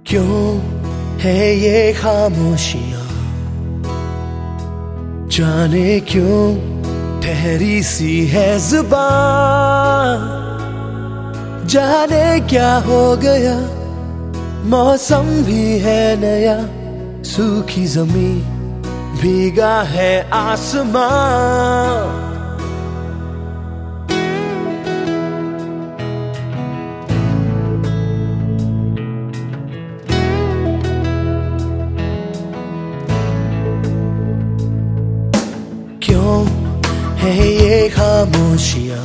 क्यों है ये खामोशियां, जाने क्यों ठहरी सी है जुबान। जाने क्या हो गया, मौसम भी है नया, सूखी जमीन भीगा है आसमान। क्यों है ये खामोशियां,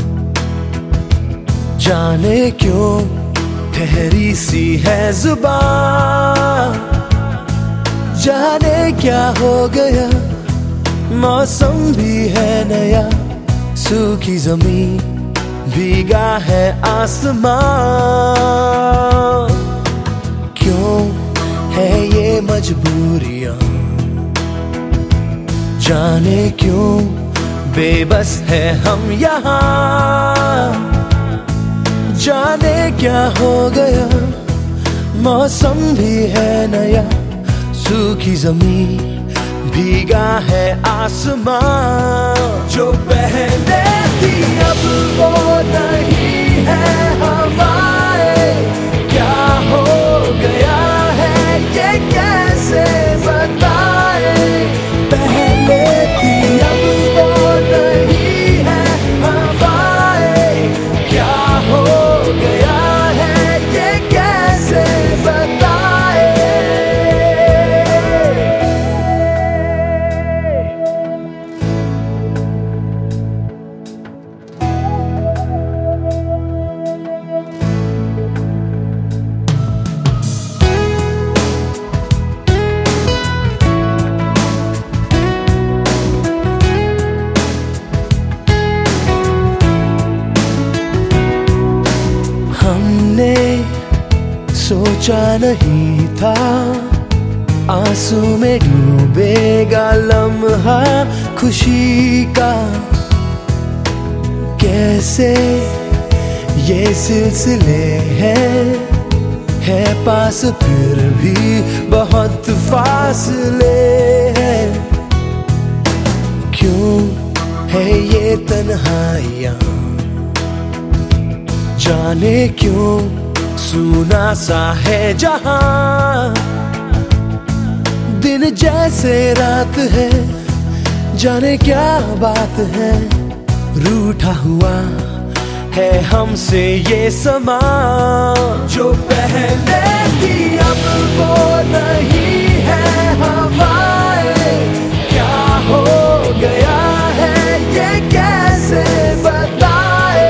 जाने क्यों ठहरी सी है जुबान। जाने क्या हो गया, मौसम भी है नया, सूखी जमीन भीगा है आसमान। क्यों है ये मजबूरियां, जाने क्यों बेबस है हम यहाँ। जाने क्या हो गया, मौसम भी है नया, सूखी जमीन भीगा है आसमान। जो पहले थी अब वो नहीं है हवाएं, क्या हो गया है ये कैसे बताए। पहले थी अब वो नहीं है हवाएं, क्या हो गया है ये कैसे बताए। हमने सोचा नहीं था आंसू में डूबेगा लम्हा खुशी का। कैसे ये सिलसिले है पास फिर भी बहुत फासले हैं। क्यों है ये तन्हाइयां, जाने क्यों सूना सा है जहां। दिन जैसे रात है, जाने क्या बात है, रूठा हुआ है हमसे ये समा। जो पहले थी अब वो नहीं है हवाएं, क्या हो गया है ये कैसे बताए।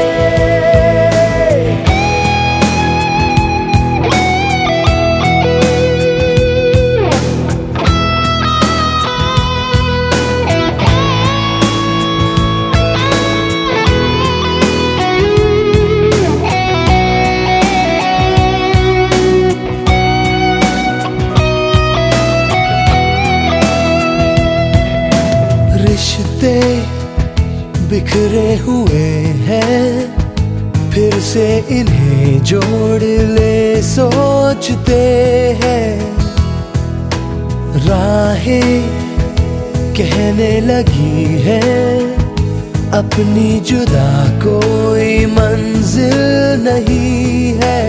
रिश्ते बिखरे हुए हैं, फिर से इन्हें जोड़ ले सोचते हैं। राहें कहने लगी है अपनी जुदा कोई मंजिल नहीं है।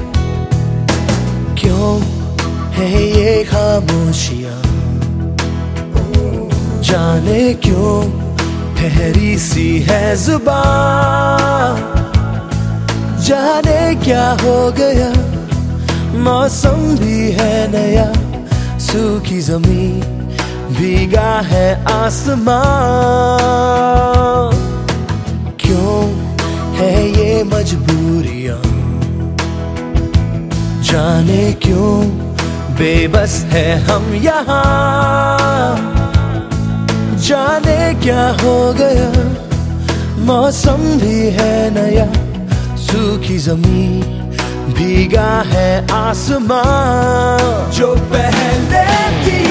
क्यों है ये खामोशियां, जाने क्यों ठहरी सी है जुबान। जाने क्या हो गया, मौसम भी है नया, सूखी जमीन भीगा है आसमान। क्यों है ये मजबूरियां, जाने क्यों बेबस है हम यहाँ। जाने क्या हो गया, मौसम भी है नया, सूखी जमीन भीगा है आसमान। जो पहले थी